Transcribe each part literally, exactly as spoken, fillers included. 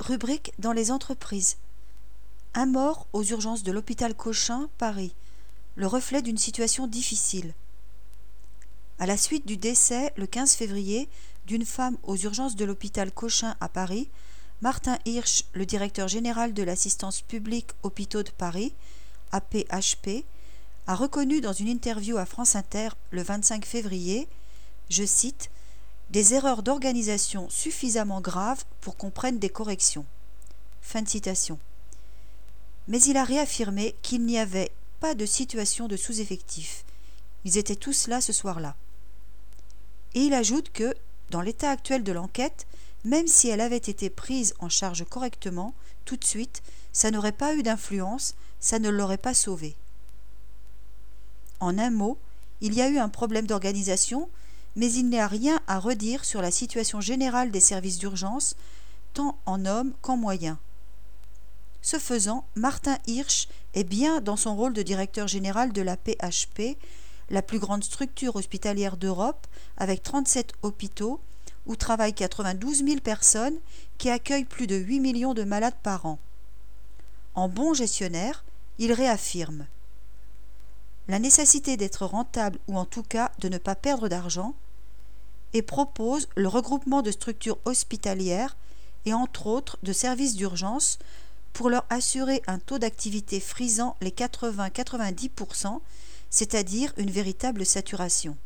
Rubrique dans les entreprises. Un mort aux urgences de l'hôpital Cochin, Paris. Le reflet d'une situation difficile. À la suite du décès, le quinze février, d'une femme aux urgences de l'hôpital Cochin à Paris, Martin Hirsch, le directeur général de l'assistance publique Hôpitaux de Paris, A P H P, a reconnu dans une interview à France Inter le vingt-cinq février, je cite, « des erreurs d'organisation suffisamment graves pour qu'on prenne des corrections ». Fin de citation. Mais il a réaffirmé qu'il n'y avait pas de situation de sous-effectif. Ils étaient tous là ce soir-là. Et il ajoute que, dans l'état actuel de l'enquête, même si elle avait été prise en charge correctement, tout de suite, ça n'aurait pas eu d'influence, ça ne l'aurait pas sauvée. En un mot, il y a eu un problème d'organisation, mais il n'y a rien à redire sur la situation générale des services d'urgence, tant en hommes qu'en moyens. Ce faisant, Martin Hirsch est bien dans son rôle de directeur général de l'A P H P, la plus grande structure hospitalière d'Europe, avec trente-sept hôpitaux, où travaillent quatre-vingt-douze mille personnes qui accueillent plus de huit millions de malades par an. En bon gestionnaire, il réaffirme la nécessité d'être rentable ou en tout cas de ne pas perdre d'argent et propose le regroupement de structures hospitalières et entre autres de services d'urgence pour leur assurer un taux d'activité frisant les quatre-vingts à quatre-vingt-dix pour cent, c'est-à-dire une véritable saturation.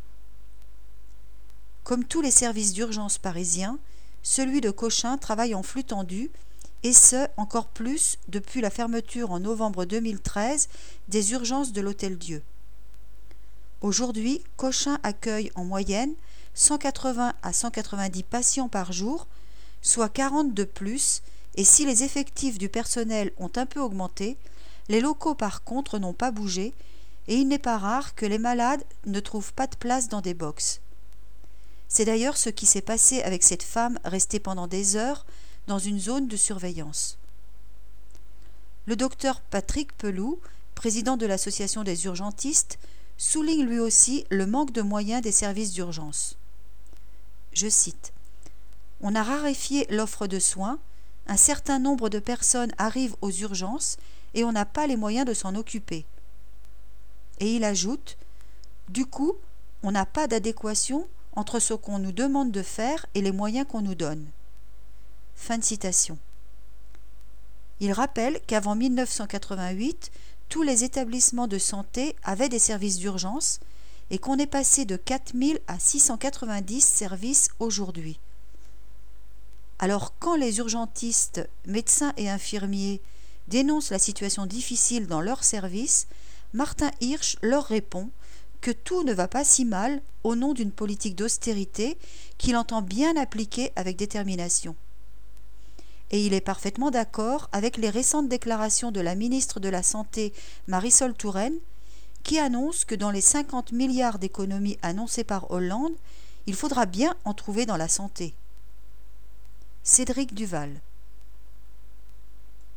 Comme tous les services d'urgence parisiens, celui de Cochin travaille en flux tendu, et ce, encore plus depuis la fermeture en novembre deux mille treize des urgences de l'Hôtel-Dieu. Aujourd'hui, Cochin accueille en moyenne cent quatre-vingts à cent quatre-vingt-dix patients par jour, soit quarante de plus, et si les effectifs du personnel ont un peu augmenté, les locaux par contre n'ont pas bougé, et il n'est pas rare que les malades ne trouvent pas de place dans des box. C'est d'ailleurs ce qui s'est passé avec cette femme restée pendant des heures dans une zone de surveillance. Le docteur Patrick Peloux, président de l'association des urgentistes, souligne lui aussi le manque de moyens des services d'urgence. Je cite « On a raréfié l'offre de soins, un certain nombre de personnes arrivent aux urgences et on n'a pas les moyens de s'en occuper. » Et il ajoute « Du coup, on n'a pas d'adéquation entre ce qu'on nous demande de faire et les moyens qu'on nous donne. » Fin de citation. Il rappelle qu'avant mille neuf cent quatre-vingt-huit, tous les établissements de santé avaient des services d'urgence et qu'on est passé de quatre mille à six cent quatre-vingt-dix services aujourd'hui. Alors quand les urgentistes, médecins et infirmiers dénoncent la situation difficile dans leurs services, Martin Hirsch leur répond que tout ne va pas si mal au nom d'une politique d'austérité qu'il entend bien appliquer avec détermination. Et il est parfaitement d'accord avec les récentes déclarations de la ministre de la Santé, Marisol Touraine, qui annonce que dans les cinquante milliards d'économies annoncées par Hollande, il faudra bien en trouver dans la santé. Cédric Duval.